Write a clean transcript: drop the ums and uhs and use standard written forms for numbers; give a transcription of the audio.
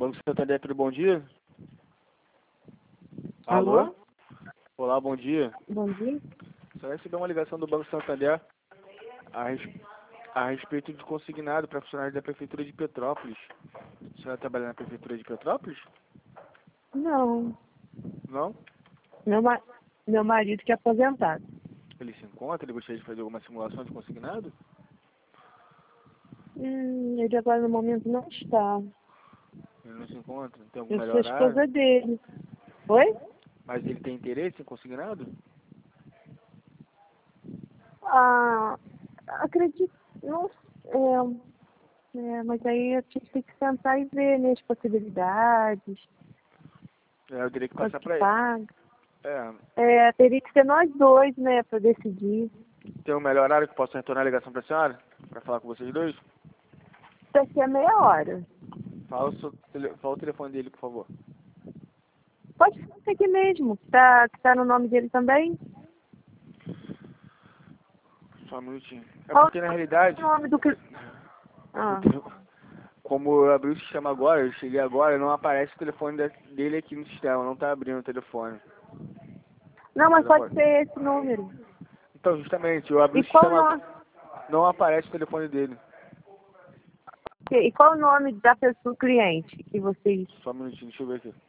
Banco Santander, tudo bom dia? Alô? Olá, bom dia. Bom dia. Só recebi uma ligação do Banco Santander a respeito de consignado para funcionários da Prefeitura de Petrópolis. A senhora trabalha na Prefeitura de Petrópolis? Não. Não? Meu marido que é aposentado. Ele se encontra? Ele gostaria de fazer alguma simulação de consignado? Ele agora no momento não está. Ele não se encontra? Tem algum Eu sou melhor a horário? esposa dele. Oi? Mas ele tem interesse em consignado? Acredito. Não, mas aí a gente tem que sentar e ver, né, as possibilidades, Eu teria que quanto passar que para ele. paga. É, Teria que ser nós dois, né, para decidir. tem um melhor horário que eu posso retornar a ligação para a senhora? Para falar com vocês dois? Daqui a meia hora. Fala o telefone dele, por favor. Pode ser aqui mesmo, que tá no nome dele também. Só um minutinho. É Qual porque na realidade, o nome do que... como eu abri o sistema agora, eu cheguei agora, não aparece o telefone dele aqui no sistema, não tá abrindo o telefone. Não, mas pode Telefone. ser esse número. Então, justamente, eu abri E o qual o sistema nome? agora, não aparece o telefone dele. E qual o nome da pessoa cliente que vocês... Só um minutinho, deixa eu ver aqui.